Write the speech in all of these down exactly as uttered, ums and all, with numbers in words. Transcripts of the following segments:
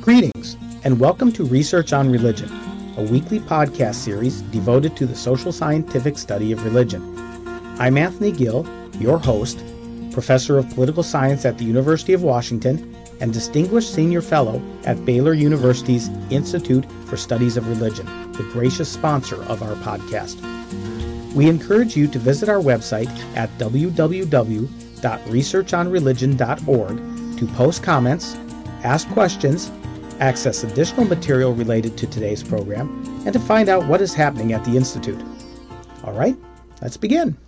Greetings, and welcome to Research on Religion, a weekly podcast series devoted to the social scientific study of religion. I'm Anthony Gill, your host, Professor of Political Science at the University of Washington, and Distinguished Senior Fellow at Baylor University's Institute for Studies of Religion, the gracious sponsor of our podcast. We encourage you to visit our website at w w w dot research on religion dot org to post comments, ask questions, access additional material related to today's program, and to find out what is happening at the Institute. All right, let's begin.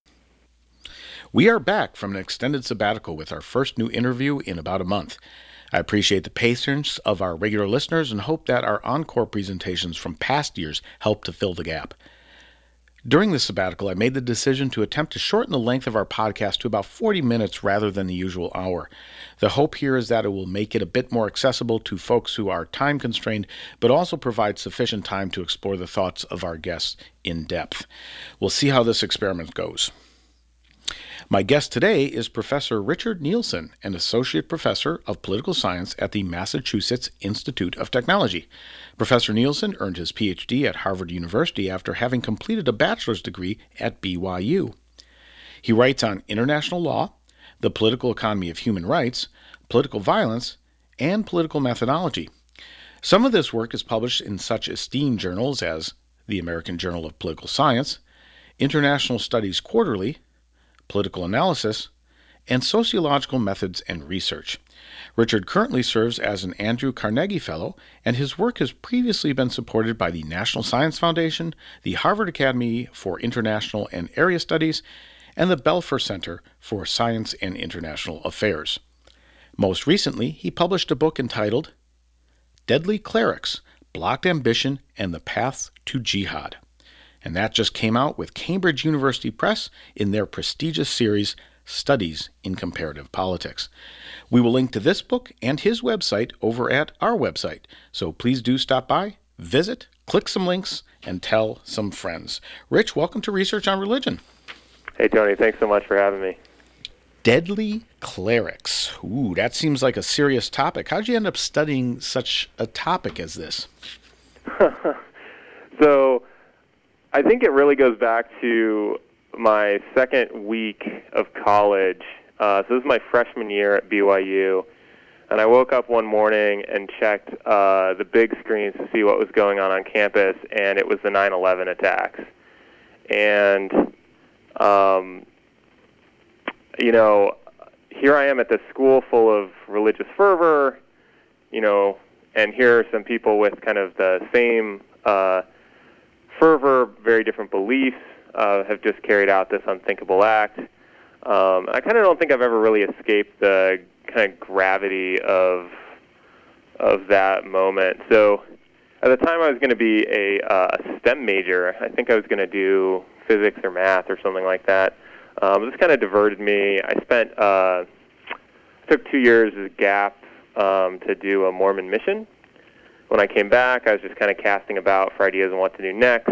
We are back from an extended sabbatical with our first new interview in about a month. I appreciate the patience of our regular listeners and hope that our encore presentations from past years help to fill the gap. During the sabbatical, I made the decision to attempt to shorten the length of our podcast to about forty minutes rather than the usual hour. The hope here is that it will make it a bit more accessible to folks who are time constrained, but also provide sufficient time to explore the thoughts of our guests in depth. We'll see how this experiment goes. My guest today is Professor Richard Nielsen, an Associate Professor of Political Science at the Massachusetts Institute of Technology. Professor Nielsen earned his P H D at Harvard University after having completed a bachelor's degree at B Y U. He writes on international law, the political economy of human rights, political violence, and political methodology. Some of this work is published in such esteemed journals as the American Journal of Political Science, International Studies Quarterly, Political Analysis, and Sociological Methods and Research. Richard currently serves as an Andrew Carnegie Fellow, and his work has previously been supported by the National Science Foundation, the Harvard Academy for International and Area Studies, and the Belfer Center for Science and International Affairs. Most recently, he published a book entitled Deadly Clerics, Blocked Ambition and the Path to Jihad. And that just came out with Cambridge University Press in their prestigious series, Studies in Comparative Politics. We will link to this book and his website over at our website, so please do stop by, visit, click some links, and tell some friends. Rich, welcome to Research on Religion. Hey, Tony, thanks so much for having me. Deadly clerics. Ooh, that seems like a serious topic. How'd you end up studying such a topic as this? So, I think it really goes back to my second week of college. Uh, so this is my freshman year at B Y U, and I woke up one morning and checked uh, the big screens to see what was going on on campus, and it was the nine eleven attacks. And, um, you know, here I am at this school full of religious fervor, you know, and here are some people with kind of the same uh fervor, very different beliefs, uh, have just carried out this unthinkable act. Um, I kind of don't think I've ever really escaped the kind of gravity of of that moment. So at the time I was going to be a, uh, a STEM major. I think I was going to do physics or math or something like that. Um, this kind of diverted me. I spent, uh, took two years as a gap um, to do a Mormon mission. When I came back, I was just kind of casting about for ideas on what to do next.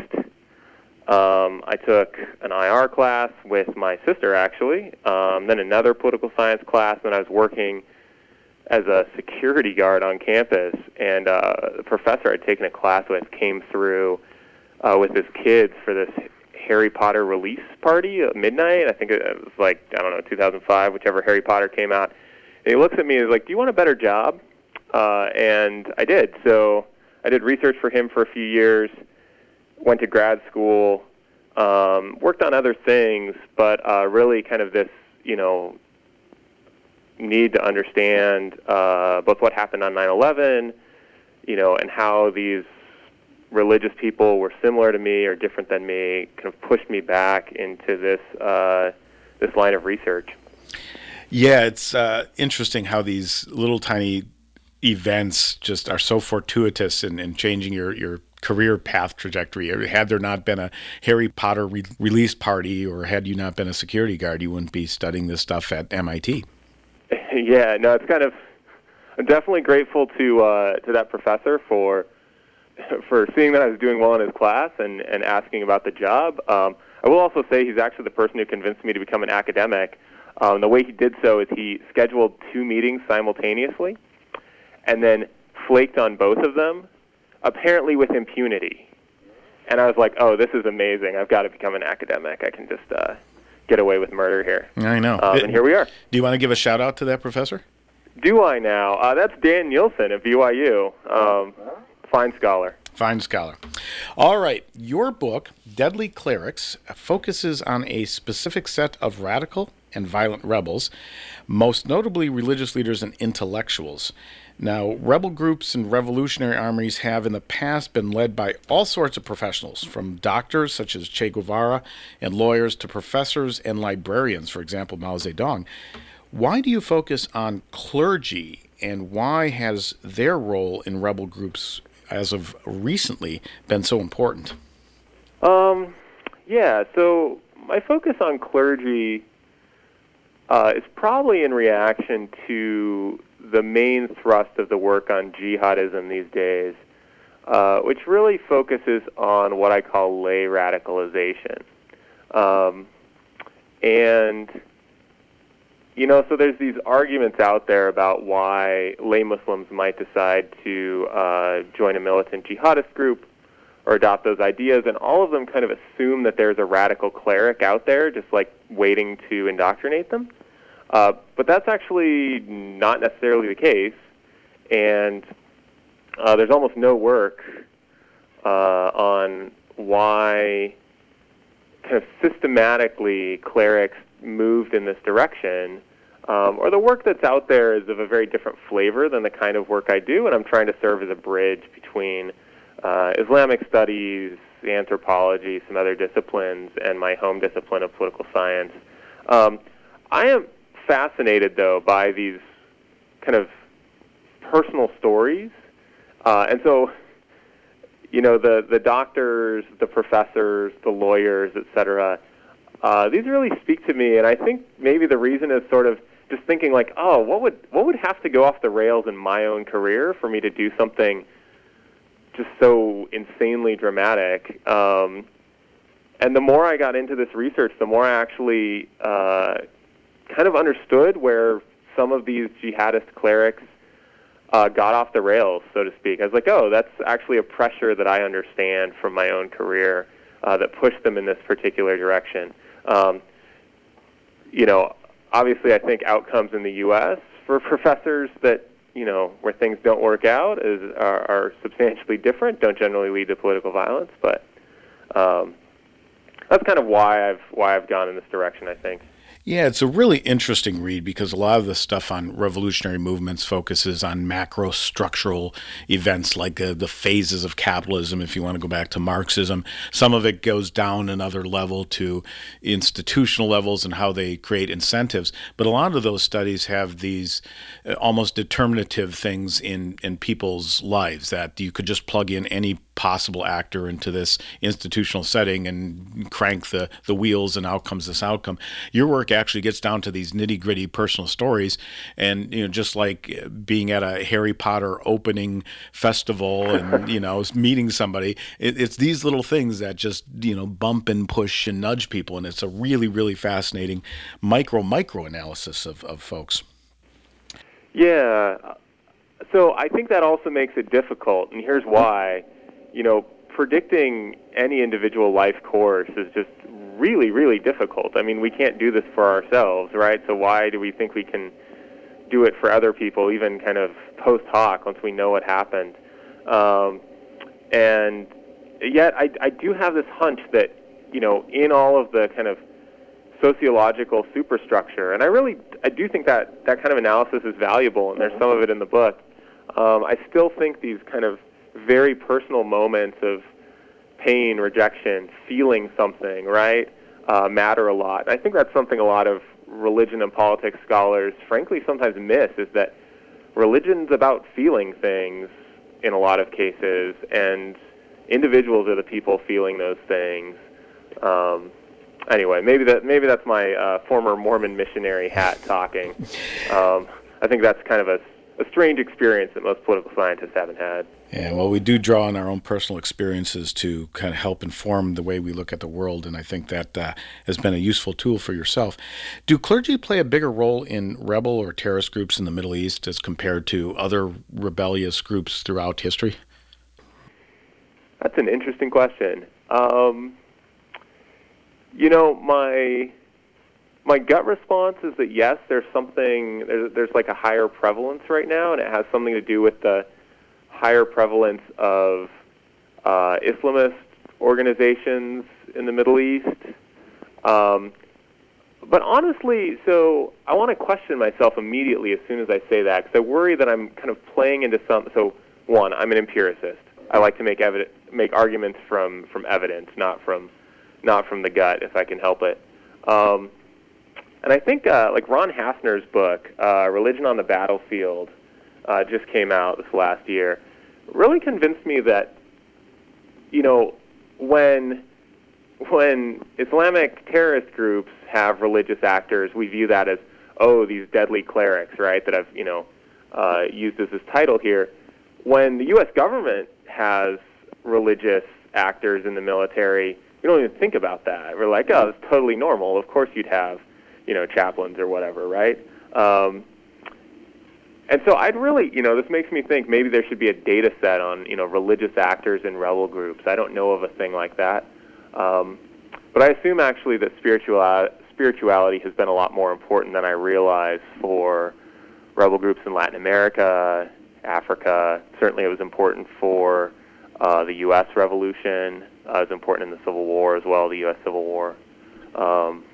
Um, I took an I R class with my sister, actually, um, then another political science class, and I was working as a security guard on campus. And uh, the professor I'd taken a class with came through uh, with his kids for this Harry Potter release party at midnight. I think it was like, I don't know, two thousand five, whichever Harry Potter came out. And he looks at me and is like, do you want a better job? Uh, and I did. So I did research for him for a few years, went to grad school, um, worked on other things, but uh, really kind of this, you know, need to understand uh, both what happened on nine eleven, you know, and how these religious people were similar to me or different than me, kind of pushed me back into this uh, this line of research. Yeah, it's uh, interesting how these little tiny events just are so fortuitous in, in changing your, your career path trajectory. Had there not been a Harry Potter re- release party, or had you not been a security guard, you wouldn't be studying this stuff at M I T. Yeah, no, it's kind of, I'm definitely grateful to uh, to that professor for for seeing that I was doing well in his class and, and asking about the job. Um, I will also say he's actually the person who convinced me to become an academic. Um, the way he did so is he scheduled two meetings simultaneously, and then flaked on both of them, apparently with impunity. And I was like, oh, this is amazing. I've got to become an academic. I can just uh, get away with murder here. I know. Um, it, and here we are. Do you want to give a shout-out to that professor? Do I now? Uh, that's Dan Nielsen at B Y U. Um, fine scholar. Fine scholar. All right. Your book, Deadly Clerics, focuses on a specific set of radical and violent rebels, most notably religious leaders and intellectuals. Now, rebel groups and revolutionary armies have in the past been led by all sorts of professionals, from doctors such as Che Guevara and lawyers to professors and librarians, for example, Mao Zedong. Why do you focus on clergy, and why has their role in rebel groups as of recently been so important? Um, yeah, so my focus on clergy uh, is probably in reaction to the main thrust of the work on jihadism these days, uh, which really focuses on what I call lay radicalization. Um, and, you know, so there's these arguments out there about why lay Muslims might decide to uh, join a militant jihadist group or adopt those ideas, and all of them kind of assume that there's a radical cleric out there just like waiting to indoctrinate them. Uh, but that's actually not necessarily the case, and uh, there's almost no work uh, on why kind of systematically clerics moved in this direction, um, or the work that's out there is of a very different flavor than the kind of work I do, and I'm trying to serve as a bridge between uh, Islamic studies, anthropology, some other disciplines, and my home discipline of political science. Um, I am fascinated, though, by these kind of personal stories, uh, and so, you know, the, the doctors, the professors, the lawyers, et cetera, Uh, these really speak to me, and I think maybe the reason is sort of just thinking like, oh, what would what would have to go off the rails in my own career for me to do something just so insanely dramatic? Um, and the more I got into this research, the more I actually uh, kind of understood where some of these jihadist clerics uh, got off the rails, so to speak. I was like, oh, that's actually a pressure that I understand from my own career uh, that pushed them in this particular direction. Um, you know, obviously I think outcomes in the U S for professors that, you know, where things don't work out is are, are substantially different, don't generally lead to political violence, but um, that's kind of why I've why I've gone in this direction, I think. Yeah, it's a really interesting read because a lot of the stuff on revolutionary movements focuses on macro structural events like uh, the phases of capitalism, if you want to go back to Marxism. Some of it goes down another level to institutional levels and how they create incentives. But a lot of those studies have these uh, almost determinative things in, in people's lives that you could just plug in any possible actor into this institutional setting and crank the, the wheels, and out comes this outcome. Your work actually gets down to these nitty-gritty personal stories, and you know, just like being at a Harry Potter opening festival and you know meeting somebody, it, it's these little things that just you know bump and push and nudge people, and it's a really really fascinating micro micro analysis of, of folks. Yeah, so I think that also makes it difficult, and here's why. You know, predicting any individual life course is just really, really difficult. I mean, we can't do this for ourselves, right? So why do we think we can do it for other people, even kind of post hoc, once we know what happened? Um, and yet I, I do have this hunch that, you know, in all of the kind of sociological superstructure, and I really, I do think that that kind of analysis is valuable, and there's some of it in the book, um, I still think these kind of very personal moments of pain, rejection, feeling something, right, uh, matter a lot. And I think that's something a lot of religion and politics scholars, frankly, sometimes miss, is that religion's about feeling things in a lot of cases, and individuals are the people feeling those things. Um, anyway, maybe that maybe that's my uh, former Mormon missionary hat talking. Um, I think that's kind of a a strange experience that most political scientists haven't had. Yeah, well, we do draw on our own personal experiences to kind of help inform the way we look at the world, and I think that uh, has been a useful tool for yourself. Do clergy play a bigger role in rebel or terrorist groups in the Middle East as compared to other rebellious groups throughout history? That's an interesting question. Um, you know, my my gut response is that yes, there's something, there's, there's like a higher prevalence right now, and it has something to do with the higher prevalence of uh, Islamist organizations in the Middle East. Um, but honestly, so I want to question myself immediately as soon as I say that, because I worry that I'm kind of playing into some. So one, I'm an empiricist. I like to make evidence, make arguments from, from evidence, not from not from the gut, if I can help it. Um, and I think uh, like Ron Hassner's book, uh, Religion on the Battlefield, uh, just came out this last year, really convinced me that, you know, when when Islamic terrorist groups have religious actors, we view that as, oh, these deadly clerics, right, that I've, you know, uh, used as this title here. When the U S government has religious actors in the military, we don't even think about that. We're like, oh, it's totally normal. Of course you'd have, you know, chaplains or whatever, right? Um, and so I'd really, you know, this makes me think maybe there should be a data set on, you know, religious actors in rebel groups. I don't know of a thing like that. Um, but I assume actually that spiritual, spirituality has been a lot more important than I realized for rebel groups in Latin America, Africa. Certainly it was important for uh, the U S Revolution. Uh, it was important in the Civil War as well, the U S Civil War. Um,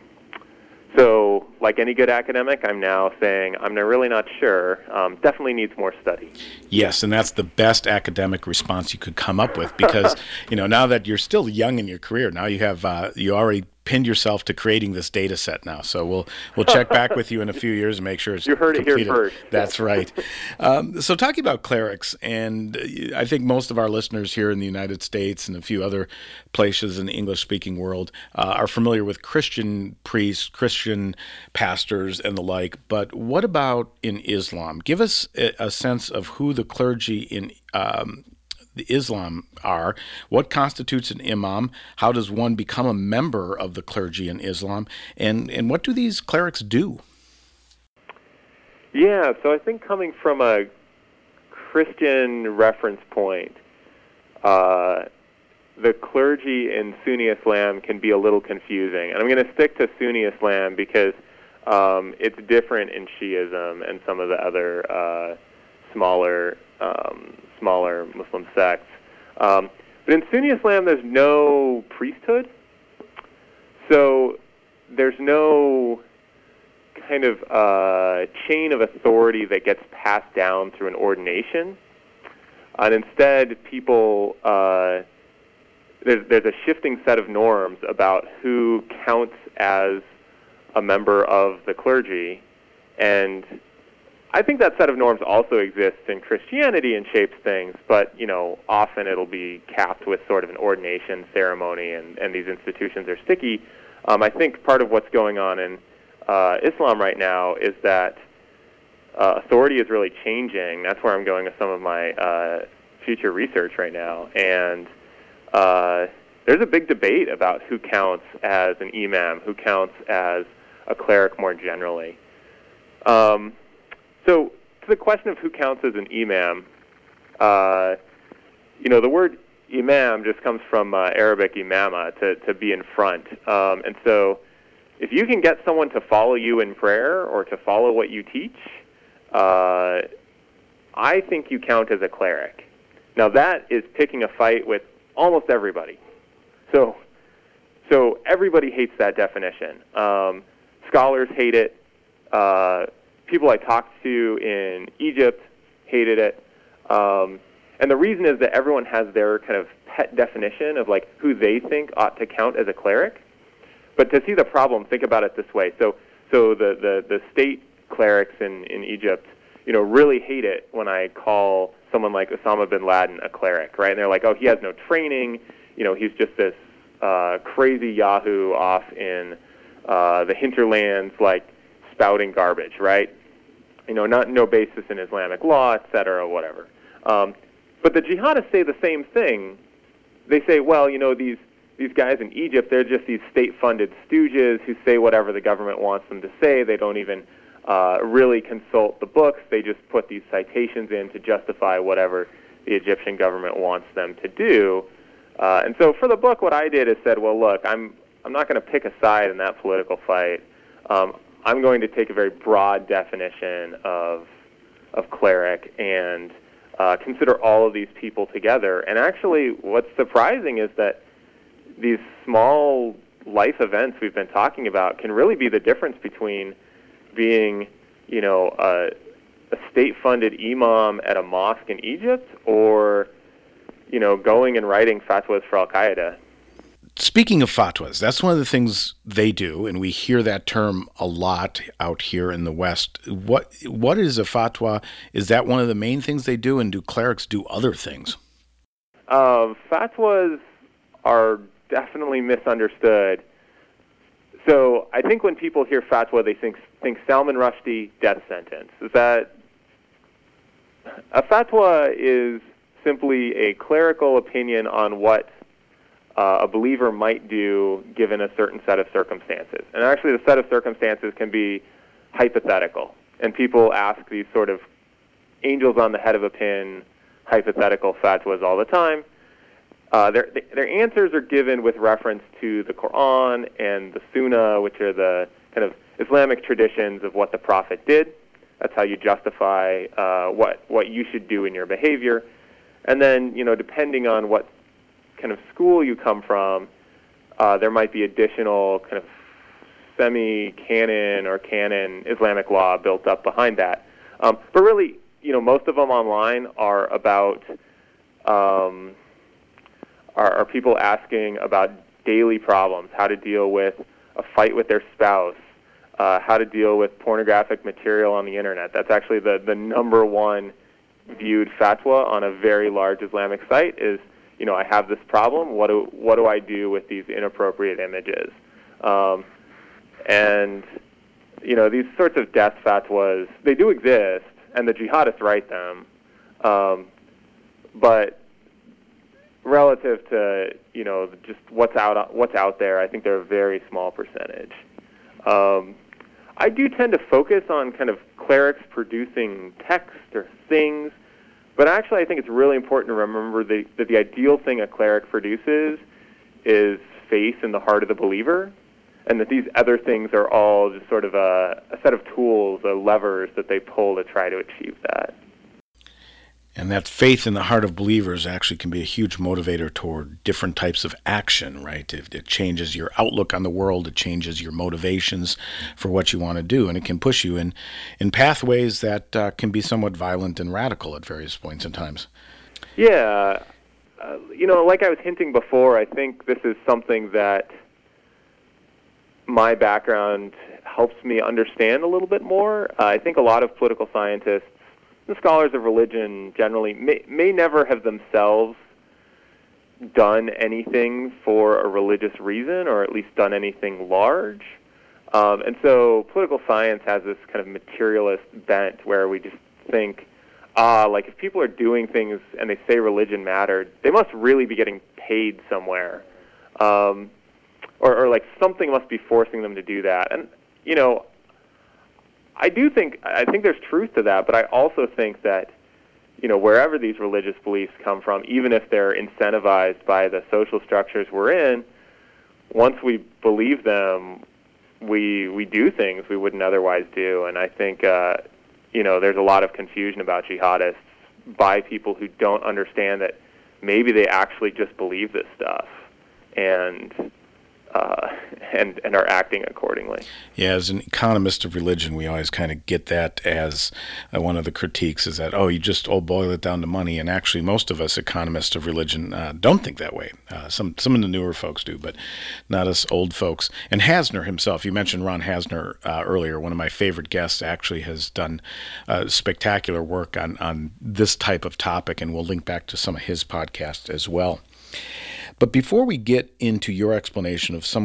so, like any good academic, I'm now saying I'm really not sure. Um, definitely needs more study. Yes, and that's the best academic response you could come up with because, you know, now that you're still young in your career, now you have uh, you already pinned yourself to creating this data set now. So we'll we'll check back with you in a few years and make sure it's You heard completed. it here first. That's right. Um, so talking about clerics, and I think most of our listeners here in the United States and a few other places in the English-speaking world uh, are familiar with Christian priests, Christian pastors, and the like. But what about in Islam? Give us a, a sense of who the clergy in um, the Islam are. What constitutes an imam? How does one become a member of the clergy in Islam? And and what do these clerics do? Yeah, so I think coming from a Christian reference point, uh, the clergy in Sunni Islam can be a little confusing. And I'm going to stick to Sunni Islam because um, it's different in Shiism and some of the other uh, smaller um, smaller Muslim sects. Um, but in Sunni Islam, there's no priesthood. So there's no kind of uh, chain of authority that gets passed down through an ordination. And instead, people, uh, there's, there's a shifting set of norms about who counts as a member of the clergy. And I think that set of norms also exists in Christianity and shapes things, but, you know, often it'll be capped with sort of an ordination ceremony, and, and these institutions are sticky. Um, I think part of what's going on in uh, Islam right now is that uh, authority is really changing. That's where I'm going with some of my uh, future research right now. And uh, there's a big debate about who counts as an imam, who counts as a cleric more generally. Um, So, to the question of who counts as an imam, uh, you know, the word imam just comes from uh, Arabic imama, to, to be in front. Um, and so, if you can get someone to follow you in prayer or to follow what you teach, uh, I think you count as a cleric. Now, that is picking a fight with almost everybody. So, so everybody hates that definition. Um, scholars hate it. Uh, People I talked to in Egypt hated it. Um, and the reason is that everyone has their kind of pet definition of like who they think ought to count as a cleric. But to see the problem, think about it this way. So so the, the, the state clerics in, in Egypt, you know, really hate it when I call someone like Osama bin Laden a cleric, right? And they're like, oh, he has no training. You know, he's just this uh, crazy yahoo off in uh, the hinterlands, like spouting garbage, right? you know, not no basis in Islamic law, et cetera, whatever. Um, but the jihadists say the same thing. They say, well, you know, these these guys in Egypt, they're just these state-funded stooges who say whatever the government wants them to say. They don't even uh, really consult the books. They just put these citations in to justify whatever the Egyptian government wants them to do. Uh, and so for the book, what I did is said, well, look, I'm I'm not going to pick a side in that political fight. Um, I'm going to take a very broad definition of of cleric and uh, consider all of these people together. And actually, what's surprising is that these small life events we've been talking about can really be the difference between being, you know, a, a state-funded imam at a mosque in Egypt or, you know, going and writing fatwas for Al-Qaeda. Speaking of fatwas, that's one of the things they do, and we hear that term a lot out here in the West. What What is a fatwa? Is that one of the main things they do, and do clerics do other things? Uh, fatwas are definitely misunderstood. So I think when people hear fatwa, they think think Salman Rushdie, death sentence. Is that a fatwa is simply a clerical opinion on what uh, a believer might do given a certain set of circumstances. And actually the set of circumstances can be hypothetical. And people ask these sort of angels on the head of a pin hypothetical fatwas all the time. Uh, their, their answers are given with reference to the Quran and the Sunnah, which are the kind of Islamic traditions of what the Prophet did. That's how you justify uh, what what you should do in your behavior. And then, you know, depending on what kind of school you come from, uh, there might be additional kind of semi-canon or canon Islamic law built up behind that. Um, but really, you know, most of them online are about um, are, are people asking about daily problems, how to deal with a fight with their spouse, uh, how to deal with pornographic material on the internet. That's actually the, the number one viewed fatwa on a very large Islamic site is, you know, I have this problem. What do what do I do with these inappropriate images? Um, and you know, these sorts of death fatwas, they do exist, and the jihadists write them. Um, but relative to, you know, just what's out what's out there, I think they're a very small percentage. Um, I do tend to focus on kind of clerics producing text or things, but actually I think it's really important to remember the, that the ideal thing a cleric produces is faith in the heart of the believer, and that these other things are all just sort of a, a set of tools, or levers that they pull to try to achieve that. And that faith in the heart of believers actually can be a huge motivator toward different types of action, right? It, it changes your outlook on the world. It changes your motivations for what you want to do. And it can push you in, in pathways that uh, can be somewhat violent and radical at various points and times. Yeah. Uh, you know, like I was hinting before, I think this is something that my background helps me understand a little bit more. Uh, I think a lot of political scientists, the scholars of religion generally, may, may never have themselves done anything for a religious reason, or at least done anything large. Um, and so political science has this kind of materialist bent where we just think, ah, like if people are doing things and they say religion mattered, they must really be getting paid somewhere. Um, or, or like something must be forcing them to do that. And, you know, I do think, I think there's truth to that, but I also think that, you know, wherever these religious beliefs come from, even if they're incentivized by the social structures we're in, once we believe them, we we do things we wouldn't otherwise do. And I think, uh, you know, there's a lot of confusion about jihadists by people who don't understand that maybe they actually just believe this stuff and uh, and and are acting accordingly. Yeah, as an economist of religion, we always kind of get that as uh, one of the critiques is that, oh, you just all boil it down to money. And actually, most of us economists of religion uh, don't think that way. Uh, some some of the newer folks do, but not us old folks. And Hasner himself, you mentioned Ron Hasner uh, earlier, one of my favorite guests, actually has done uh, spectacular work on, on this type of topic, and we'll link back to some of his podcasts as well. But before we get into your explanation of some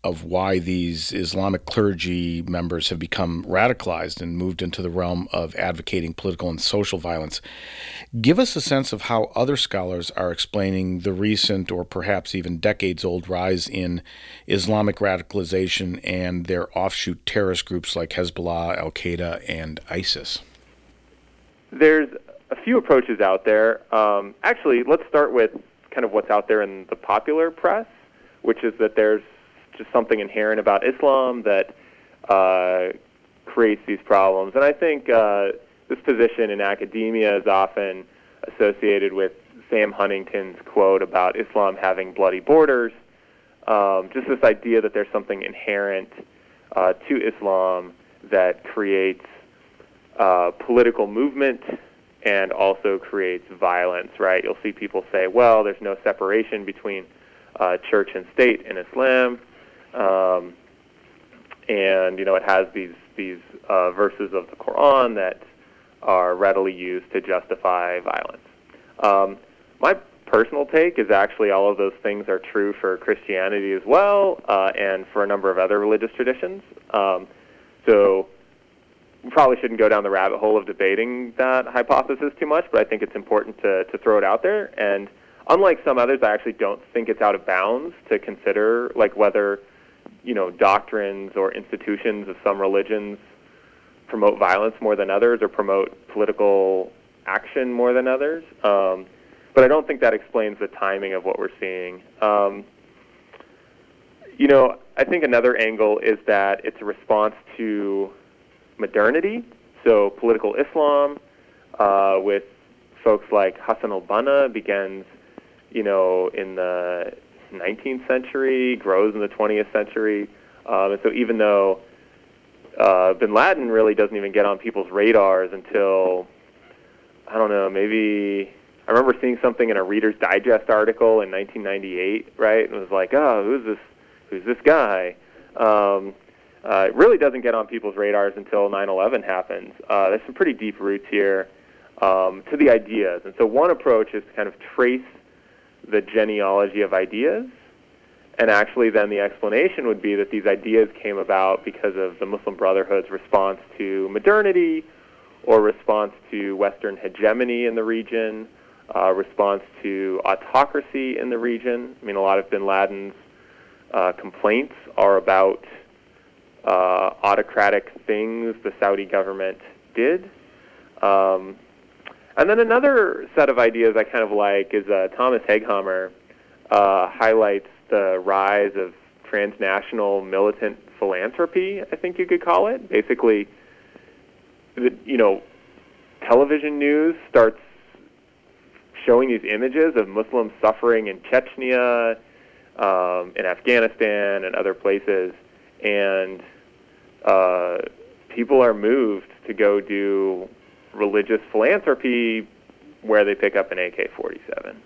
of why these Islamic clergy members have become radicalized and moved into the realm of advocating political and social violence. Give us a sense of how other scholars are explaining the recent or perhaps even decades-old rise in Islamic radicalization and their offshoot terrorist groups like Hezbollah, Al-Qaeda, and ISIS. There's a few approaches out there. Um, actually, let's start with kind of what's out there in the popular press, which is that there's just something inherent about Islam that uh, creates these problems. And I think uh, this position in academia is often associated with Sam Huntington's quote about Islam having bloody borders. Um, just this idea that there's something inherent uh, to Islam that creates uh, political movement and also creates violence, right? You'll see people say, well, there's no separation between uh, church and state in Islam. Um, and, you know, it has these, these uh, verses of the Quran that are readily used to justify violence. Um, my personal take is actually all of those things are true for Christianity as well, uh, and for a number of other religious traditions. Um, so we probably shouldn't go down the rabbit hole of debating that hypothesis too much, but I think it's important to, to throw it out there. And unlike some others, I actually don't think it's out of bounds to consider, like, whether, you know, doctrines or institutions of some religions promote violence more than others or promote political action more than others. Um, but I don't think that explains the timing of what we're seeing. Um, you know, I think another angle is that it's a response to modernity. So political Islam, uh, with folks like Hassan al-Banna, begins, you know, in the nineteenth century, grows in the twentieth century. Um, and so even though uh, bin Laden really doesn't even get on people's radars until, I don't know, maybe, I remember seeing something in a Reader's Digest article in nineteen ninety-eight, right? And it was like, oh, who's this, who's this guy? Um, uh, it really doesn't get on people's radars until nine eleven happens. Uh, there's some pretty deep roots here um, to the ideas. And so one approach is to kind of trace the genealogy of ideas, and actually then the explanation would be that these ideas came about because of the Muslim Brotherhood's response to modernity, or response to Western hegemony in the region, uh, response to autocracy in the region. I mean, a lot of bin Laden's uh, complaints are about uh, autocratic things the Saudi government did. Um, And then another set of ideas I kind of like is uh, Thomas Hegghammer uh, highlights the rise of transnational militant philanthropy, I think you could call it. Basically, the, you know, television news starts showing these images of Muslims suffering in Chechnya, um, in Afghanistan, and other places, and uh, people are moved to go do religious philanthropy where they pick up an A K forty-seven.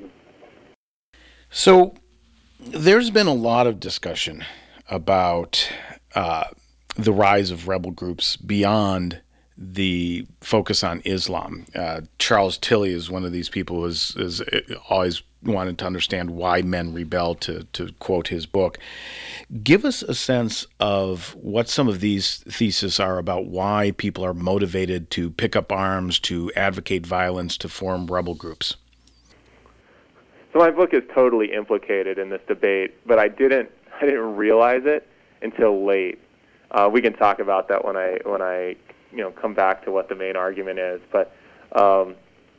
So there's been a lot of discussion about uh, the rise of rebel groups beyond the focus on Islam. Uh, Charles Tilly is one of these people who has, has always wanted to understand why men rebel, to, to quote his book. Give us a sense of what some of these theses are about why people are motivated to pick up arms, to advocate violence, to form rebel groups. So my book is totally implicated in this debate, but I didn't I didn't realize it until late. Uh, we can talk about that when I when I you know come back to what the main argument is. But um,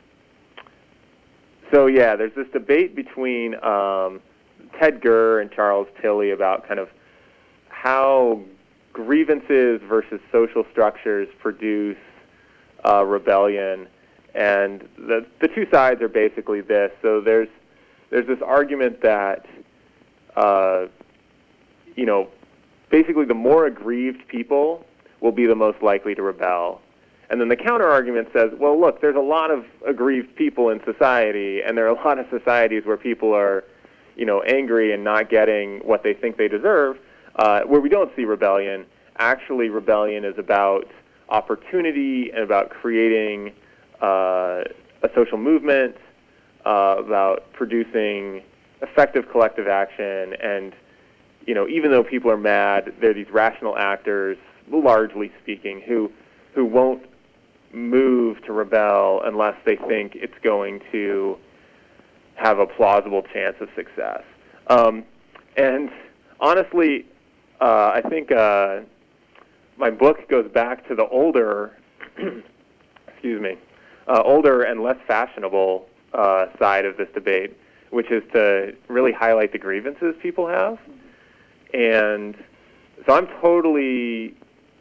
so yeah, there's this debate between um, Ted Gurr and Charles Tilly about kind of how grievances versus social structures produce uh, rebellion, and the the two sides are basically this. So there's there's this argument that uh, you know basically the more aggrieved people will be the most likely to rebel. And then the counter-argument says, well, look, there's a lot of aggrieved people in society, and there are a lot of societies where people are, you know, angry and not getting what they think they deserve, uh, where we don't see rebellion. Actually, rebellion is about opportunity and about creating uh, a social movement, uh, about producing effective collective action, and, you know, even though people are mad, they're these rational actors, largely speaking, who who won't move to rebel unless they think it's going to have a plausible chance of success. Um, and honestly, uh, I think uh, my book goes back to the older, excuse me, uh, older and less fashionable uh, side of this debate, which is to really highlight the grievances people have. And so I'm totally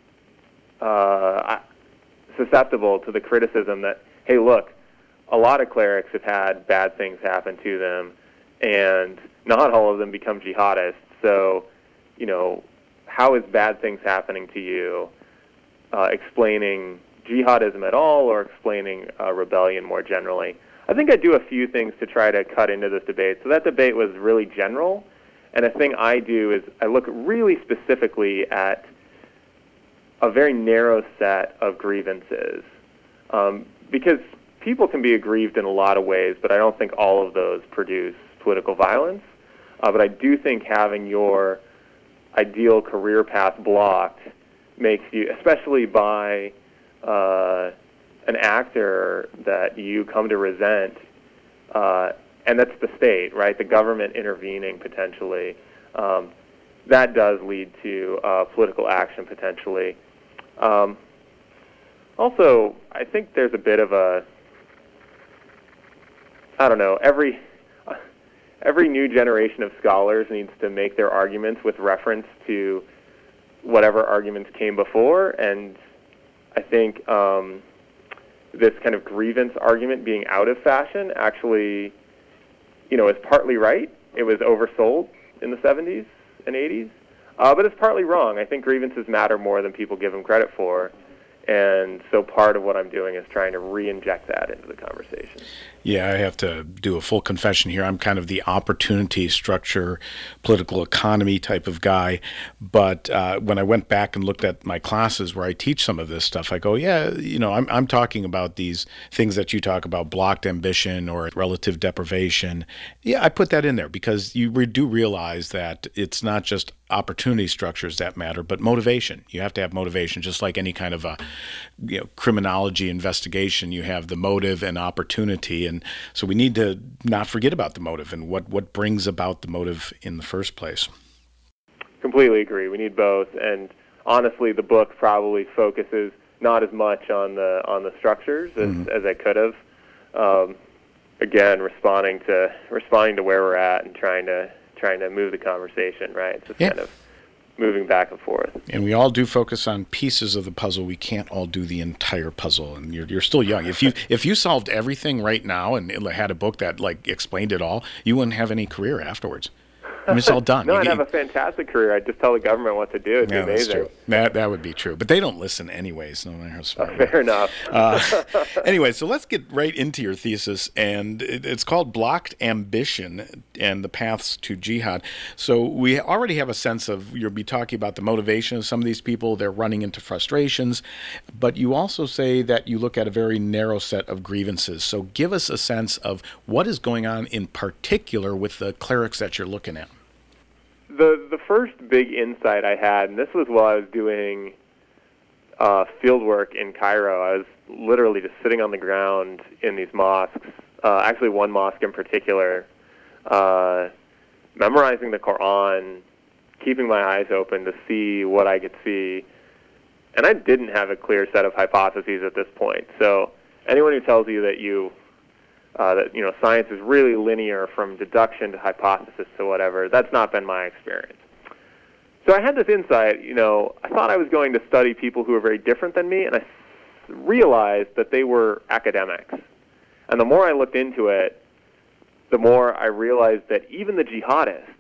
uh, susceptible to the criticism that, hey, look, a lot of clerics have had bad things happen to them, and not all of them become jihadists. So, you know, how is bad things happening to you uh, explaining jihadism at all, or explaining uh, rebellion more generally? I think I do a few things to try to cut into this debate. So that debate was really general, and a thing I do is I look really specifically at a very narrow set of grievances, um, because people can be aggrieved in a lot of ways, but I don't think all of those produce political violence. Uh, but I do think having your ideal career path blocked makes you, especially by uh, an actor that you come to resent, uh, and that's the state, right? The government intervening potentially. Um, that does lead to uh, political action potentially. Um, also, I think there's a bit of a, I don't know, every every new generation of scholars needs to make their arguments with reference to whatever arguments came before, and I think um, this kind of grievance argument being out of fashion actually, you know, is partly right. It was oversold in the seventies and eighties, uh, but it's partly wrong. I think grievances matter more than people give them credit for. And so part of what I'm doing is trying to re-inject that into the conversation. Yeah, I have to do a full confession here. I'm kind of the opportunity structure, political economy type of guy. But uh, when I went back and looked at my classes where I teach some of this stuff, I go, yeah, you know, I'm I'm talking about these things that you talk about, blocked ambition or relative deprivation. Yeah, I put that in there because you re- do realize that it's not just opportunity structures that matter, but motivation. You have to have motivation, just like any kind of a you know, criminology investigation. You have the motive and opportunity, and so we need to not forget about the motive and what, what brings about the motive in the first place. Completely agree. We need both, and honestly, the book probably focuses not as much on the on the structures as, mm-hmm. as I could have. Um, again, responding to responding to where we're at and trying to trying to move the conversation, right? It's just yeah. kind of moving back and forth. And we all do focus on pieces of the puzzle. We can't all do the entire puzzle, and you're you're still young. If you if you solved everything right now and had a book that like explained it all, you wouldn't have any career afterwards. I mean, it's all done. No, you, I'd have a fantastic career. I'd just tell the government what to do. It'd yeah, be amazing. That's true. That that would be true. But they don't listen anyways, no matter how smart. Oh, fair enough. uh, anyway, so let's get right into your thesis, and it, it's called Blocked Ambition and the Paths to Jihad. So we already have a sense of, you'll be talking about the motivation of some of these people. They're running into frustrations, but you also say that you look at a very narrow set of grievances. So give us a sense of what is going on in particular with the clerics that you're looking at. The the first big insight I had, and this was while I was doing uh, field work in Cairo. I was literally just sitting on the ground in these mosques, uh, actually one mosque in particular, uh, memorizing the Quran, keeping my eyes open to see what I could see. And I didn't have a clear set of hypotheses at this point. So anyone who tells you that you Uh, that, you know, science is really linear from deduction to hypothesis to whatever, that's not been my experience. So I had this insight, you know, I thought I was going to study people who were very different than me, and I realized that they were academics. And the more I looked into it, the more I realized that even the jihadists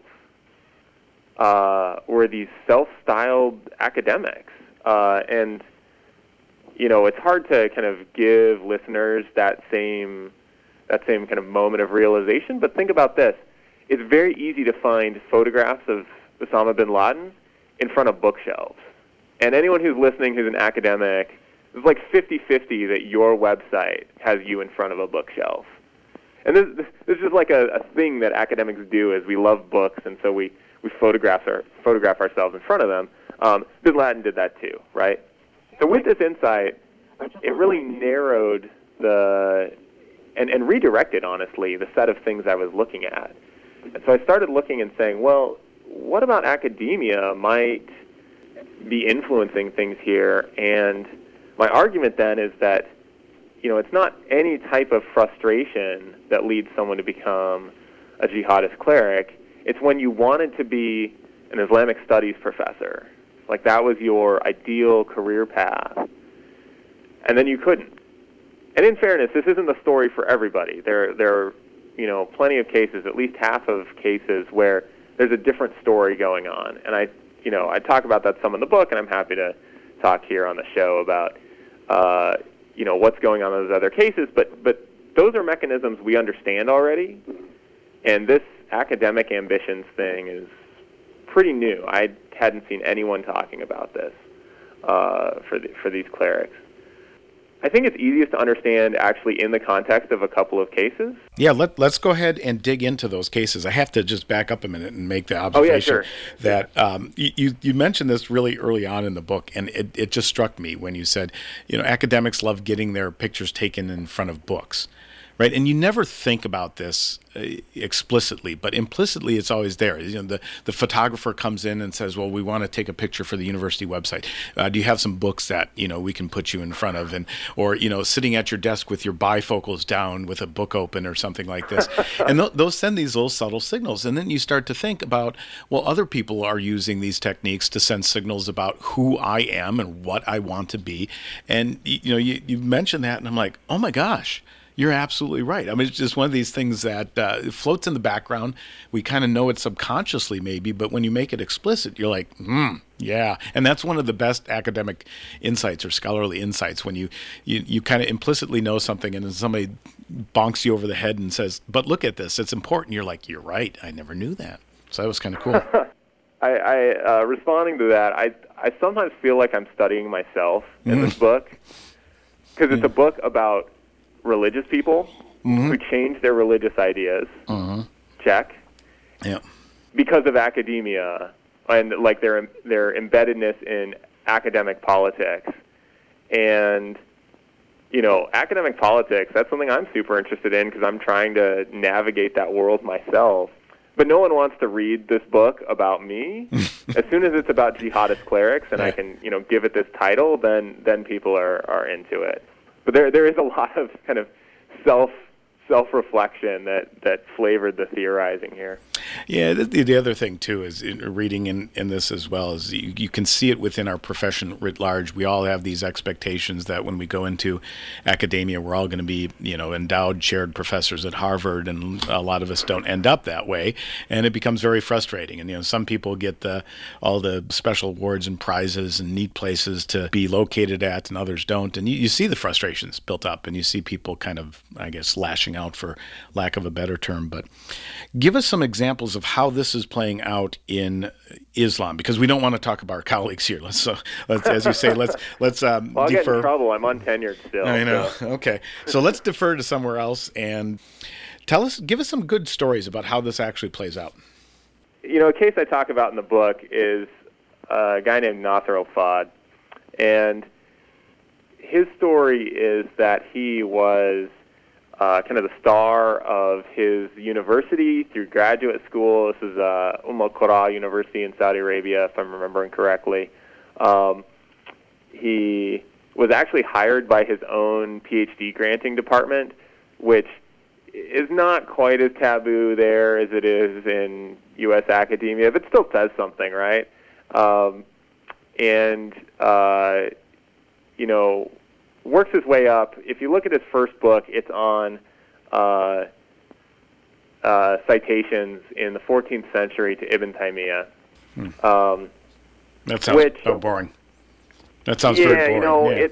uh, were these self-styled academics. Uh, and, you know, it's hard to kind of give listeners that same... that same kind of moment of realization, but think about this. It's very easy to find photographs of Osama bin Laden in front of bookshelves. And anyone who's listening who's an academic, it's like fifty-fifty that your website has you in front of a bookshelf. And this, this is like a, a thing that academics do, is we love books, and so we, we photograph, our, photograph ourselves in front of them. Um, Bin Laden did that too, right? So with this insight, it really narrowed the, and, and redirected, honestly, the set of things I was looking at. And so I started looking and saying, well, what about academia might be influencing things here? And my argument then is that, you know, it's not any type of frustration that leads someone to become a jihadist cleric. It's when you wanted to be an Islamic studies professor. Like, that was your ideal career path. And then you couldn't. And in fairness, this isn't the story for everybody. There, there are, you know, plenty of cases, at least half of cases, where there's a different story going on. And I, you know, I talk about that some in the book, and I'm happy to talk here on the show about, uh, you know, what's going on in those other cases. But, but those are mechanisms we understand already. And this academic ambitions thing is pretty new. I hadn't seen anyone talking about this uh, for the, for these clerics. I think it's easiest to understand actually in the context of a couple of cases. Yeah, let, let's go ahead and dig into those cases. I have to just back up a minute and make the observation oh, yeah, sure. that um, you, you mentioned this really early on in the book, and it, it just struck me when you said, you know, academics love getting their pictures taken in front of books. Right, and you never think about this uh, explicitly, but implicitly it's always there. You know, the, the photographer comes in and says, "Well, we want to take a picture for the university website. Uh, do you have some books that you know we can put you in front of?" And or you know, sitting at your desk with your bifocals down with a book open or something like this. And th- those send these little subtle signals, and then you start to think about, well, other people are using these techniques to send signals about who I am and what I want to be. And you know, you you mentioned that, and I'm like, oh my gosh. You're absolutely right. I mean, it's just one of these things that uh, floats in the background. We kind of know it subconsciously maybe, but when you make it explicit, you're like, hmm, yeah. And that's one of the best academic insights or scholarly insights, when you, you, you kind of implicitly know something and then somebody bonks you over the head and says, but look at this, it's important. You're like, you're right. I never knew that. So that was kind of cool. I, I uh, responding to that, I, I sometimes feel like I'm studying myself in mm-hmm. this book, because it's yeah. a book about religious people mm-hmm. who change their religious ideas. Mm-hmm. Check. Yeah. Because of academia and like their their embeddedness in academic politics. And you know, academic politics, that's something I'm super interested in because I'm trying to navigate that world myself. But no one wants to read this book about me. As soon as it's about jihadist clerics and yeah. I can, you know, give it this title, then then people are, are into it. But there there is a lot of kind of self self-reflection that, that flavored the theorizing here. Yeah, the, the other thing, too, is in reading in, in this as well, is you, you can see it within our profession writ large. We all have these expectations that when we go into academia, we're all going to be, you know, endowed chaired professors at Harvard, and a lot of us don't end up that way, and it becomes very frustrating. And, you know, some people get the all the special awards and prizes and neat places to be located at, and others don't. And you, you see the frustrations built up, and you see people kind of, I guess, lashing out, for lack of a better term. But give us some examples of how this is playing out in Islam, because we don't want to talk about our colleagues here. Let's, uh, let's as you say, let's let's um, well, I'll defer. Get in trouble. I'm untenured still. I know. So. Okay, so let's defer to somewhere else and tell us, give us some good stories about how this actually plays out. You know, a case I talk about in the book is a guy named Nasser al-Fad, and his story is that he was Uh, kind of the star of his university through graduate school. This is uh, Umm al-Qura University in Saudi Arabia, if I'm remembering correctly. Um, he was actually hired by his own PhD granting department, which is not quite as taboo there as it is in U S academia, but still says something, right? Um, and, uh, you know, works his way up. If you look at his first book, it's on uh, uh, citations in the fourteenth century to Ibn Taymiyyah. Hmm. Um, that sounds which, so boring. That sounds yeah, very boring. You know, yeah. it,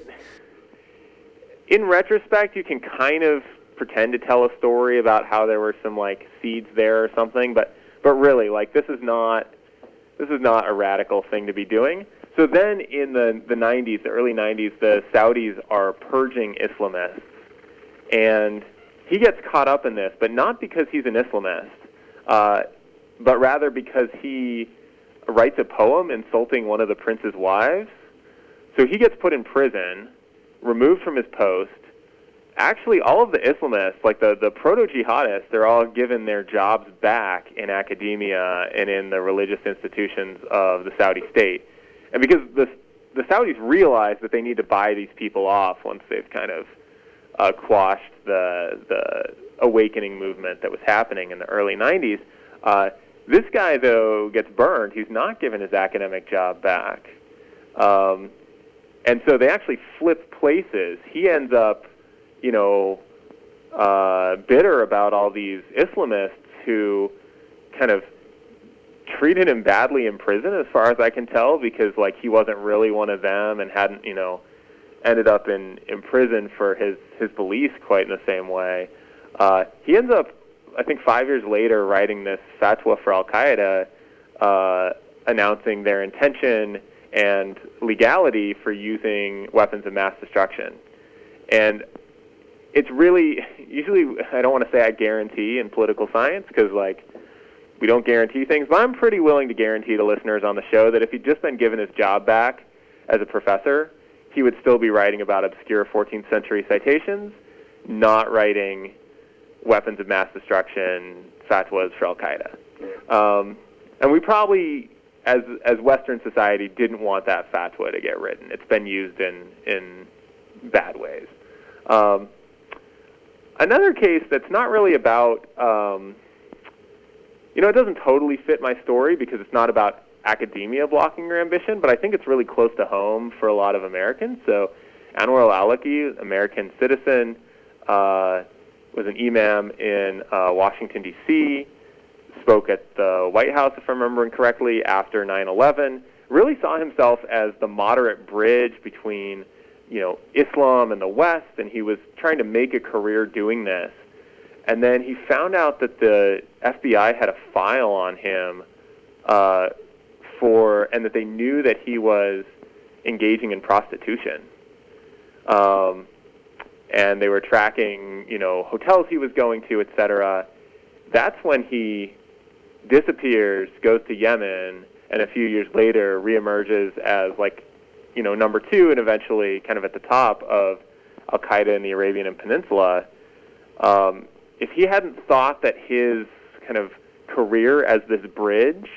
in retrospect, you can kind of pretend to tell a story about how there were some like seeds there or something, but but really, like this is not this is not a radical thing to be doing. So then in the, the nineties, the early nineties, the Saudis are purging Islamists. And he gets caught up in this, but not because he's an Islamist. Uh, but rather because he writes a poem insulting one of the prince's wives. So he gets put in prison, removed from his post. Actually, all of the Islamists, like the, the proto-jihadists, they're all given their jobs back in academia and in the religious institutions of the Saudi state. And because the, the Saudis realize that they need to buy these people off once they've kind of uh, quashed the, the awakening movement that was happening in the early nineties, uh, this guy, though, gets burned. He's not given his academic job back. Um, and so they actually flip places. He ends up, you know, uh, bitter about all these Islamists who kind of treated him badly in prison, as far as I can tell, because, like, he wasn't really one of them and hadn't, you know, ended up in, in prison for his, his beliefs quite in the same way. Uh, he ends up, I think five years later, writing this fatwa for Al-Qaeda, uh, announcing their intention and legality for using weapons of mass destruction. And it's really, usually I don't want to say I guarantee in political science, because, like, we don't guarantee things, but I'm pretty willing to guarantee to listeners on the show that if he'd just been given his job back as a professor, he would still be writing about obscure fourteenth century citations, not writing weapons of mass destruction fatwas for Al-Qaeda. Um, and we probably, as as Western society, didn't want that fatwa to get written. It's been used in, in bad ways. Um, another case that's not really about, um, you know, it doesn't totally fit my story because it's not about academia blocking your ambition, but I think it's really close to home for a lot of Americans. So Anwar al-Awlaki, American citizen, uh, was an imam in uh, Washington, D C, spoke at the White House, if I'm remembering correctly, after nine eleven, really saw himself as the moderate bridge between, you know, Islam and the West, and he was trying to make a career doing this. And then he found out that the F B I had a file on him uh, for, and that they knew that he was engaging in prostitution. Um, and they were tracking, you know, hotels he was going to, et cetera. That's when he disappears, goes to Yemen, and a few years later reemerges as, like, you know, number two and eventually kind of at the top of Al-Qaeda in the Arabian Peninsula. Um, if he hadn't thought that his kind of career as this bridge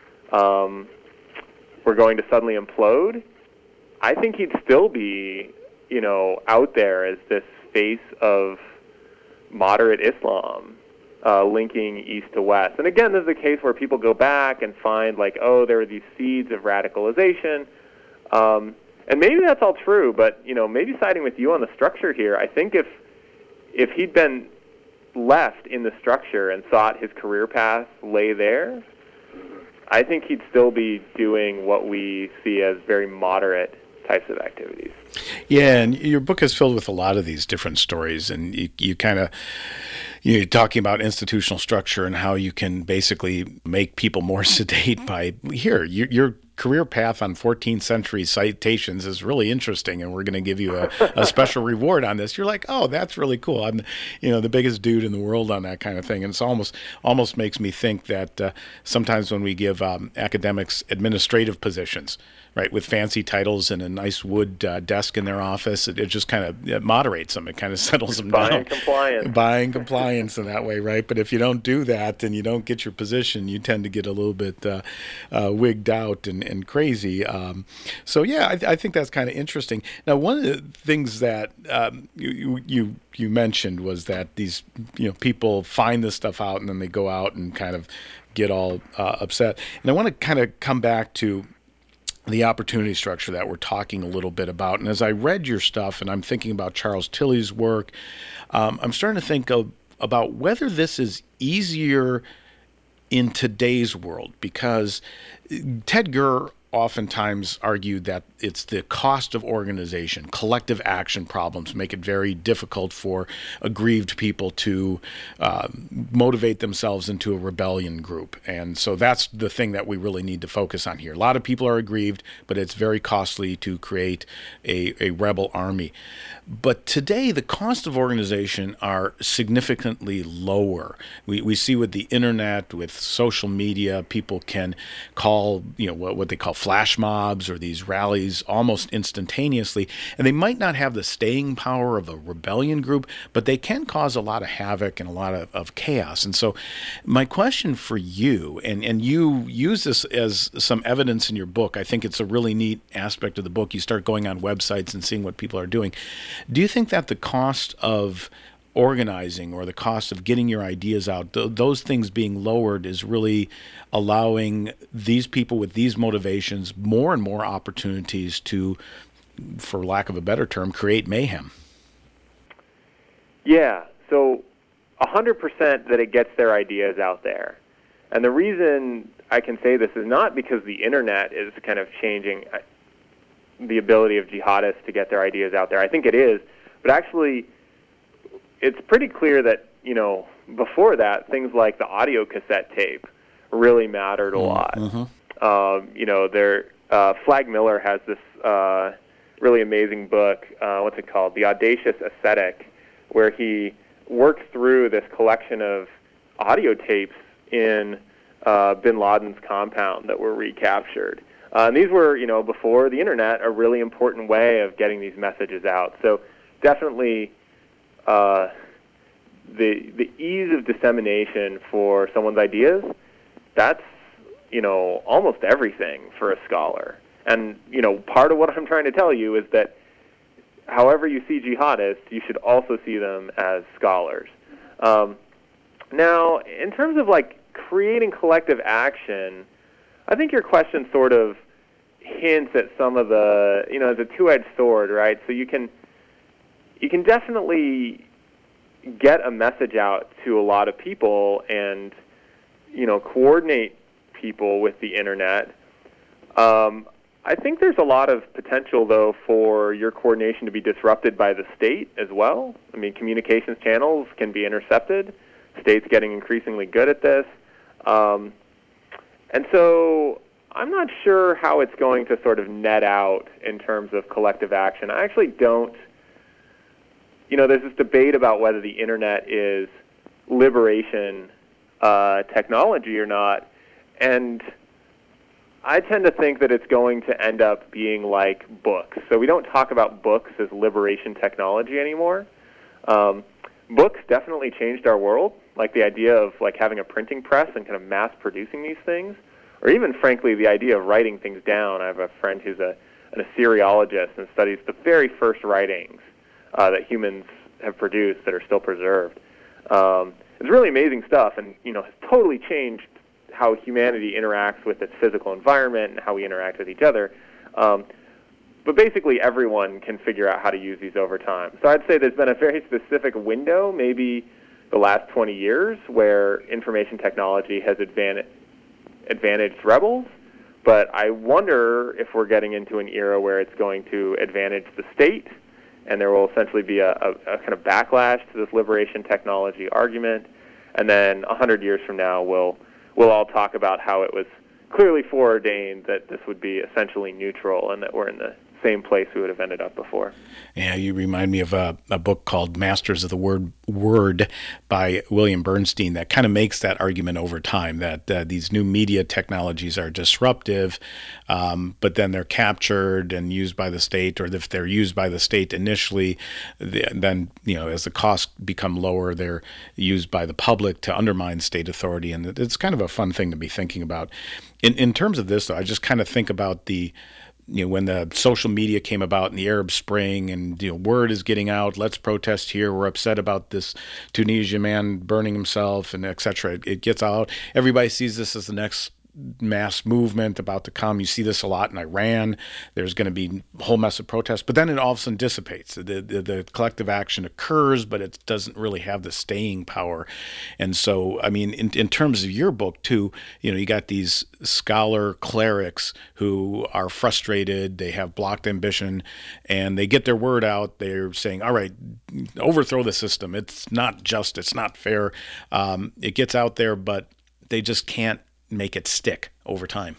um, were going to suddenly implode, I think he'd still be, you know, out there as this face of moderate Islam, uh, linking East to West. And again, this is a case where people go back and find, like, oh, there were these seeds of radicalization. Um, and maybe that's all true, but, you know, maybe siding with you on the structure here, I think if if he'd been left in the structure and thought his career path lay there, I think he'd still be doing what we see as very moderate types of activities. Yeah, and your book is filled with a lot of these different stories, and you, you kind of, you're talking about institutional structure and how you can basically make people more sedate by, here, you, your career path on fourteenth century citations is really interesting, and we're going to give you a, a special reward on this. You're like, oh, that's really cool. I'm, you know, the biggest dude in the world on that kind of thing. And it's almost almost makes me think that uh, sometimes when we give um, academics administrative positions, right, with fancy titles and a nice wood uh, desk in their office, it, it just kind of it moderates them. It kind of settles them Buying down. compliance. Buying compliance in that way, right? But if you don't do that and you don't get your position, you tend to get a little bit uh, uh, wigged out and, and crazy. Um, so, yeah, I, I think that's kind of interesting. Now, one of the things that um, you, you you mentioned was that these, you know, people find this stuff out and then they go out and kind of get all uh, upset. And I want to kind of come back to the opportunity structure that we're talking a little bit about. And as I read your stuff and I'm thinking about Charles Tilly's work, um, I'm starting to think of, about whether this is easier in today's world, because Ted Gurr oftentimes argued that it's the cost of organization, collective action problems make it very difficult for aggrieved people to uh, motivate themselves into a rebellion group. And so that's the thing that we really need to focus on here. A lot of people are aggrieved, but it's very costly to create a, a rebel army. But today, the cost of organization are significantly lower. We we see with the internet, with social media, people can call, you know, what, what they call flash mobs or these rallies almost instantaneously. And they might not have the staying power of a rebellion group, but they can cause a lot of havoc and a lot of, of chaos. And so my question for you, and, and you use this as some evidence in your book, I think it's a really neat aspect of the book. You start going on websites and seeing what people are doing. Do you think that the cost of organizing or the cost of getting your ideas out, th- those things being lowered is really allowing these people with these motivations more and more opportunities to, for lack of a better term, create mayhem? Yeah, so one hundred percent that it gets their ideas out there. And the reason I can say this is not because the internet is kind of changing the ability of jihadists to get their ideas out there. I think it is, but actually it's pretty clear that, you know, before that, things like the audio cassette tape really mattered a lot. Mm-hmm. Um, you know, there, uh, Flag Miller has this uh, really amazing book, uh, what's it called? The Audacious Ascetic, where he works through this collection of audio tapes in uh, bin Laden's compound that were recaptured. Uh, and these were, you know, before the internet, a really important way of getting these messages out. So definitely uh, the the ease of dissemination for someone's ideas, that's, you know, almost everything for a scholar. And, you know, part of what I'm trying to tell you is that however you see jihadists, you should also see them as scholars. Um, now, in terms of, like, creating collective action, I think your question sort of hints at some of the, you know, it's a two-edged sword, right? So you can you can definitely get a message out to a lot of people and, you know, coordinate people with the internet. Um, I think there's a lot of potential, though, for your coordination to be disrupted by the state as well. I mean, communications channels can be intercepted. State's getting increasingly good at this. Um, and so I'm not sure how it's going to sort of net out in terms of collective action. I actually don't, you know, there's this debate about whether the internet is liberation uh, technology or not, and I tend to think that it's going to end up being like books. So we don't talk about books as liberation technology anymore. Um, books definitely changed our world, like the idea of like having a printing press and kind of mass producing these things, or even, frankly, the idea of writing things down. I have a friend who's a, an Assyriologist and studies the very first writings uh, that humans have produced that are still preserved. Um, it's really amazing stuff, and, you know, has totally changed how humanity interacts with its physical environment and how we interact with each other. Um, but basically everyone can figure out how to use these over time. So I'd say there's been a very specific window, maybe the last twenty years, where information technology has advan- advantaged rebels. But I wonder if we're getting into an era where it's going to advantage the state, and there will essentially be a, a, a kind of backlash to this liberation technology argument. And then a hundred years from now, we'll We'll all talk about how it was clearly foreordained that this would be essentially neutral and that we're in the same place we would have ended up before. Yeah, you remind me of a, a book called Masters of the Word Word by William Bernstein that kind of makes that argument over time, that uh, these new media technologies are disruptive, um, but then they're captured and used by the state, or if they're used by the state initially, then, you know, as the costs become lower, they're used by the public to undermine state authority, and it's kind of a fun thing to be thinking about. In, in terms of this, though, I just kind of think about the You know, when the social media came about in the Arab Spring, and, you know, word is getting out, let's protest here, we're upset about this Tunisian man burning himself, and et cetera. It, it gets out. Everybody sees this as the next mass movement about to come. You see this a lot in Iran. There's going to be a whole mess of protests, but then it all of a sudden dissipates. The, the, the collective action occurs, but it doesn't really have the staying power. And so, I mean, in, in terms of your book too, you know, you got these scholar clerics who are frustrated. They have blocked ambition, and they get their word out. They're saying, all right, overthrow the system. It's not just, it's not fair. Um, it gets out there, but they just can't make it stick over time.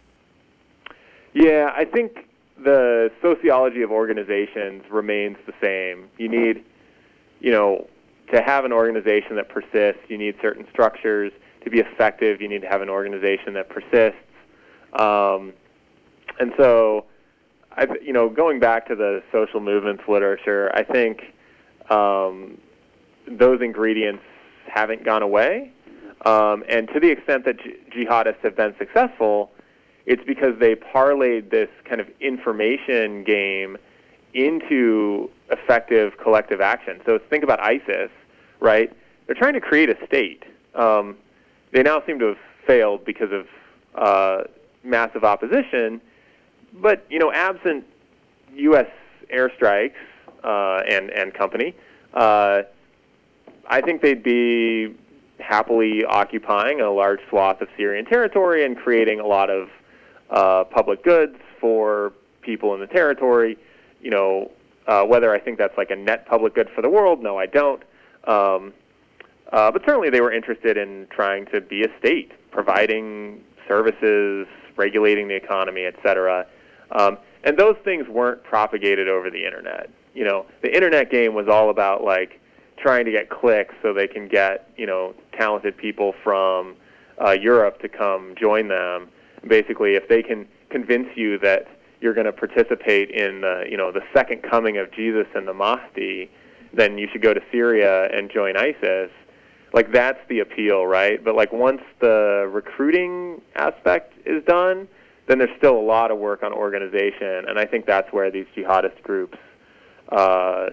Yeah, I think the sociology of organizations remains the same. You need, you know, to have an organization that persists, you need certain structures. To be effective, you need to have an organization that persists. Um, and so, I, you know, going back to the social movements literature, I think um, those ingredients haven't gone away. Um, and to the extent that j- jihadists have been successful, it's because they parlayed this kind of information game into effective collective action. So think about ISIS, right? They're trying to create a state. Um, they now seem to have failed because of uh, massive opposition. But, you know, absent U S airstrikes uh, and, and company, uh, I think they'd be happily occupying a large swath of Syrian territory and creating a lot of uh, public goods for people in the territory. You know, uh, whether I think that's like a net public good for the world, no, I don't. Um, uh, but certainly they were interested in trying to be a state, providing services, regulating the economy, et cetera. Um, and those things weren't propagated over the internet. You know, the internet game was all about like trying to get clicks so they can get, you know, talented people from uh, Europe to come join them. Basically, if they can convince you that you're going to participate in, uh, you know, the second coming of Jesus and the Mahdi, then you should go to Syria and join ISIS. Like, that's the appeal, right? But, like, once the recruiting aspect is done, then there's still a lot of work on organization, and I think that's where these jihadist groups uh,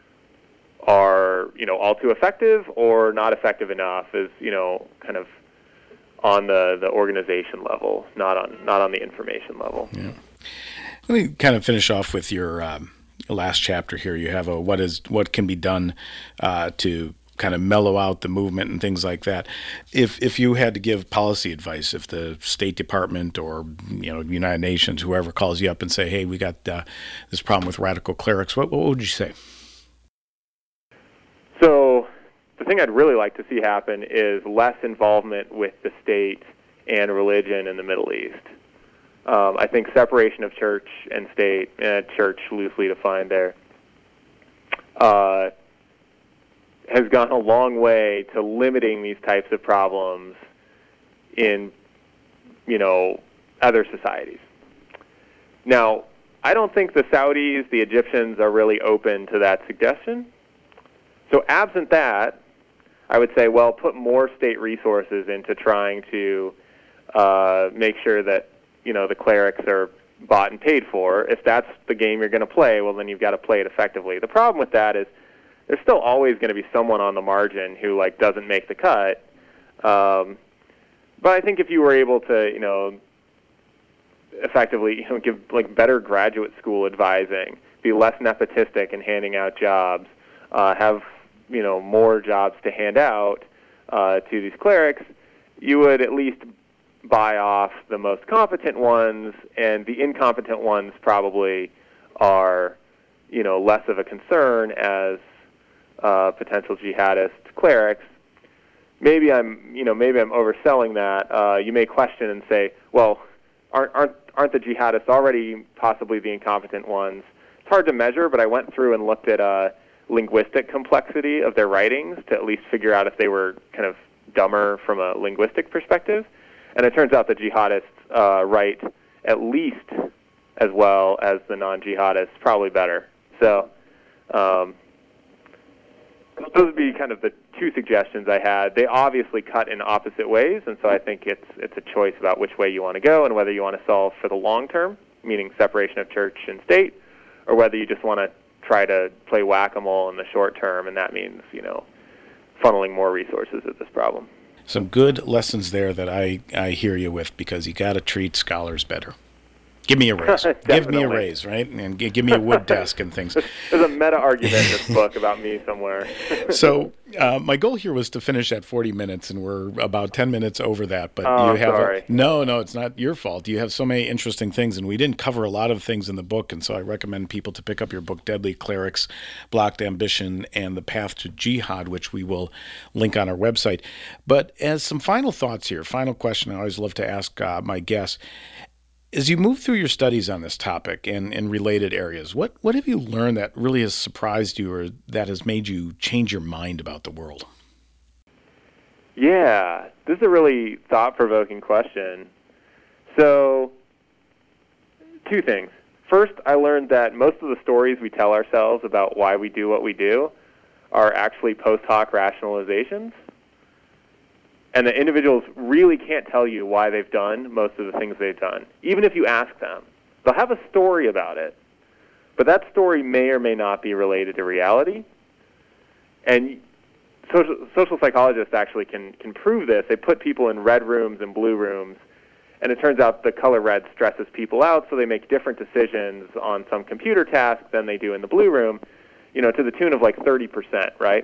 are, you know, all too effective or not effective enough is, you know, kind of on the, the organization level, not on not on the information level. Yeah. Let me kind of finish off with your um, last chapter here. You have a what is what can be done uh, to kind of mellow out the movement and things like that. If if you had to give policy advice, if the State Department or, you know, United Nations, whoever calls you up and say, hey, we got uh, this problem with radical clerics, what, what would you say? So the thing I'd really like to see happen is less involvement with the state and religion in the Middle East. Um, I think separation of church and state, eh, church loosely defined there, uh, has gone a long way to limiting these types of problems in, you know, other societies. Now, I don't think the Saudis, the Egyptians are really open to that suggestion. So absent that, I would say, well, put more state resources into trying to uh, make sure that, you know, the clerics are bought and paid for. If that's the game you're going to play, well, then you've got to play it effectively. The problem with that is there's still always going to be someone on the margin who, like, doesn't make the cut. Um, but I think if you were able to, you know, effectively, you know, give, like, better graduate school advising, be less nepotistic in handing out jobs, uh, have, you know, more jobs to hand out uh, to these clerics, you would at least buy off the most competent ones, and the incompetent ones probably are, you know, less of a concern as uh, potential jihadist clerics. Maybe I'm, you know, maybe I'm overselling that. Uh, you may question and say, well, aren't aren't aren't the jihadists already possibly the incompetent ones? It's hard to measure, but I went through and looked at uh, linguistic complexity of their writings to at least figure out if they were kind of dumber from a linguistic perspective. And it turns out the jihadists uh, write at least as well as the non-jihadists, probably better. So um, those would be kind of the two suggestions I had. They obviously cut in opposite ways, and so I think it's it's a choice about which way you want to go and whether you want to solve for the long term, meaning separation of church and state, or whether you just want to try to play whack-a-mole in the short term, and that means, you know, funneling more resources at this problem. Some good lessons there that I, I hear you with, because you got to treat scholars better. Give me a raise. Give me a raise, right? And g- give me a wood desk and things. There's a meta argument in this book about me somewhere. So uh, my goal here was to finish at forty minutes, and we're about ten minutes over that. But oh, you have sorry. A, no, no, it's not your fault. You have so many interesting things, and we didn't cover a lot of things in the book. And so I recommend people to pick up your book, Deadly Clerics, Blocked Ambition, and The Path to Jihad, which we will link on our website. But as some final thoughts here, final question I always love to ask uh, my guests. As you move through your studies on this topic and in related areas, what, what have you learned that really has surprised you or that has made you change your mind about the world? Yeah, this is a really thought-provoking question. So, two things. First, I learned that most of the stories we tell ourselves about why we do what we do are actually post hoc rationalizations. And the individuals really can't tell you why they've done most of the things they've done, even if you ask them. They'll have a story about it, but that story may or may not be related to reality. And social, social psychologists actually can, can prove this. They put people in red rooms and blue rooms, and it turns out the color red stresses people out, so they make different decisions on some computer task than they do in the blue room, you know, to the tune of like thirty percent, right?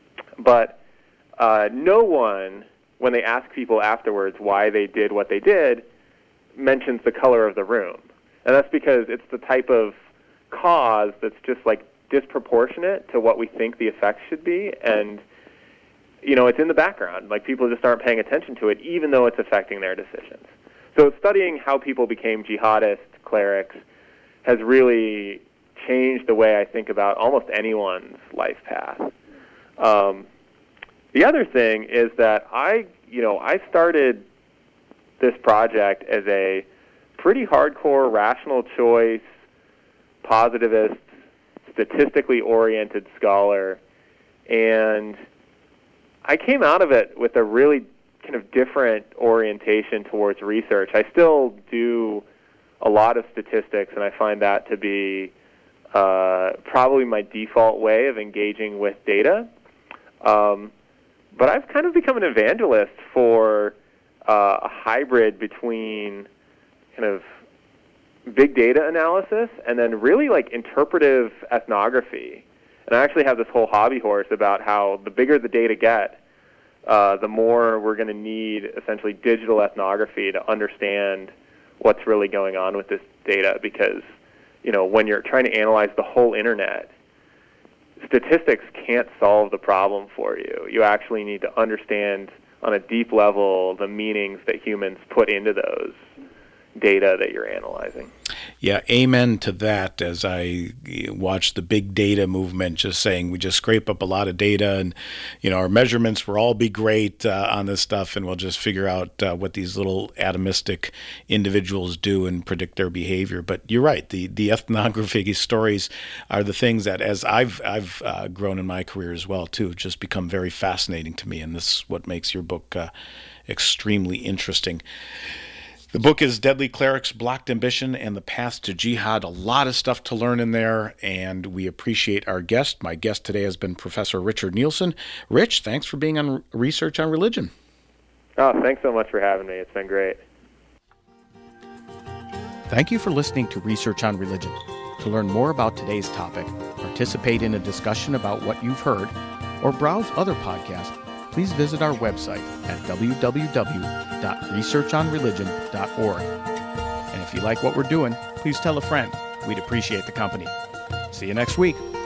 But uh, no one, when they ask people afterwards why they did what they did, mentions the color of the room. And that's because it's the type of cause that's just like disproportionate to what we think the effects should be. And, you know, it's in the background. Like, people just aren't paying attention to it, even though it's affecting their decisions. So studying how people became jihadist clerics has really changed the way I think about almost anyone's life path. Um, The other thing is that I, you know, I started this project as a pretty hardcore rational choice, positivist, statistically oriented scholar, and I came out of it with a really kind of different orientation towards research. I still do a lot of statistics, and I find that to be uh, probably my default way of engaging with data. Um, But I've kind of become an evangelist for uh, a hybrid between kind of big data analysis and then really like interpretive ethnography. And I actually have this whole hobby horse about how the bigger the data get, uh, the more we're going to need essentially digital ethnography to understand what's really going on with this data. Because, you know, when you're trying to analyze the whole internet, statistics can't solve the problem for you. You actually need to understand on a deep level the meanings that humans put into those data that you're analyzing. Yeah, amen to that. As I watch the big data movement, just saying we just scrape up a lot of data, and you know our measurements will all be great uh, on this stuff, and we'll just figure out uh, what these little atomistic individuals do and predict their behavior. But you're right; the the ethnography stories are the things that, as I've I've uh, grown in my career as well too, just become very fascinating to me, and this is what makes your book uh, extremely interesting. The book is Deadly Clerics, Blocked Ambition, and The Path to Jihad. A lot of stuff to learn in there, and we appreciate our guest. My guest today has been Professor Richard Nielsen. Rich, thanks for being on Research on Religion. Oh, thanks so much for having me. It's been great. Thank you for listening to Research on Religion. To learn more about today's topic, participate in a discussion about what you've heard, or browse other podcasts, please visit our website at w w w dot research on religion dot org. And if you like what we're doing, please tell a friend. We'd appreciate the company. See you next week.